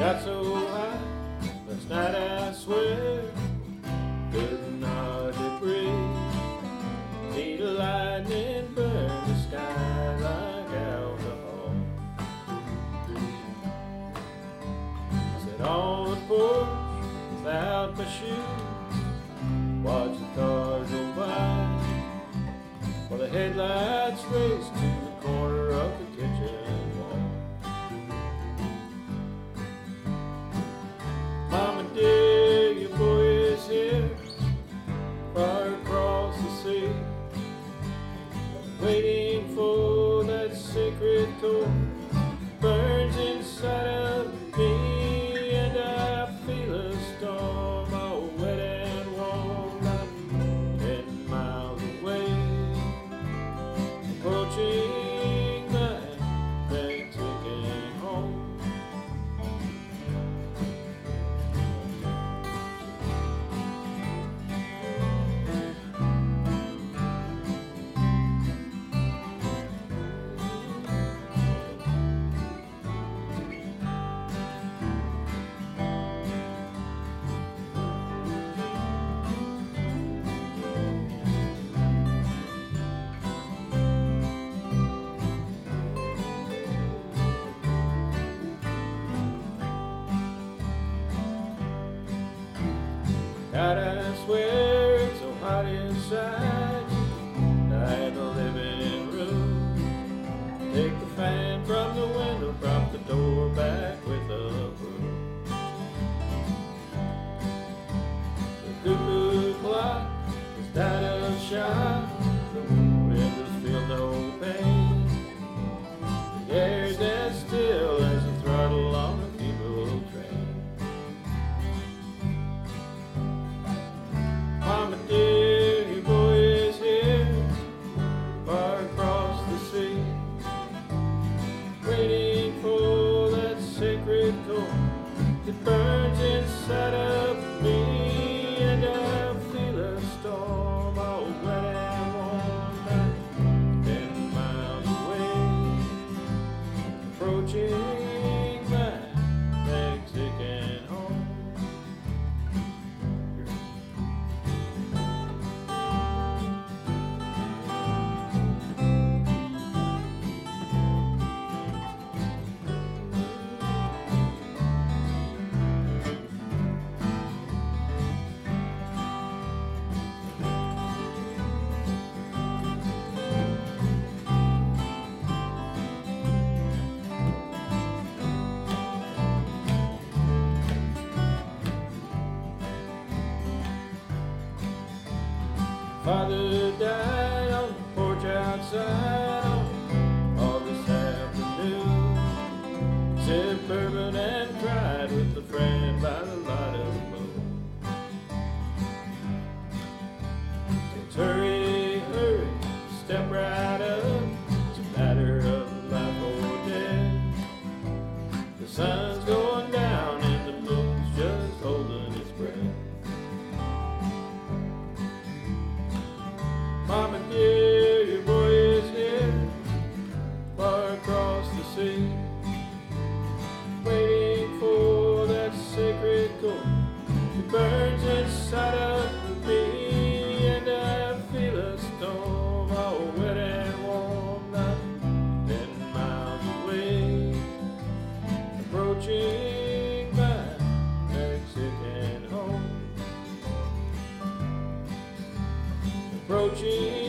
Got so high last night I swear, couldn't hardly breathe. Need a lightning burn the sky like alcohol. Sit on the porch without my shoes, watch the cars go by, while the headlights race to the corner of the kitchen wall. Mama dear, your boy is here, far across the sea, waiting for that sacred core burns inside of me, and I feel a storm all wet and warm, not 10 miles away, approaching my day, taking home. God, I swear it's so hot inside. I had the living room. Take the fan from the window, prop the door back with a broom. The cuckoo clock is out of shot. The windows feel no pain. The air's as still as the throttle on a people train. Mama dear, your boy is here, far across the sea, waiting for that sacred core that burns inside of me, and I feel a storm all wet and warm, not 10 miles away, approaching my Mexican home. Father died on the porch outside on August afternoon. Sipped bourbon and cried with a friend by the light of the moon. Kids, hurry, hurry, step right up. It's a matter of life or death. The sun's going down and the moon's just holding its breath. Mama dear, your boy is here, far across the sea, waiting for that sacred core that burns inside of me, and I feel a storm all wet and warm, not 10 miles away, approaching my Mexican home. Approaching